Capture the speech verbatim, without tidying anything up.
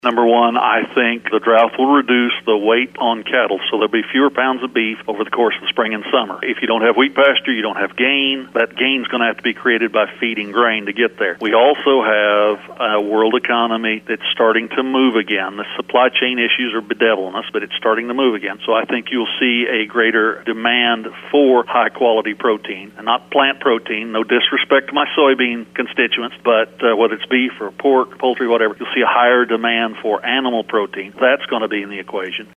Number one, I think the drought will reduce the weight on cattle, so there'll be fewer pounds of beef over the course of the spring and summer. If you don't have wheat pasture, you don't have gain. That gain's going to have to be created by feeding grain to get there. We also have a world economy that's starting to move again. The supply chain issues are bedeviling us, but it's starting to move again. So I think you'll see a greater demand for high-quality protein, and not plant protein. No disrespect to my soybean constituents, but uh, whether it's beef or pork, poultry, whatever, you'll see a higher demand for animal protein. That's going to be in the equation.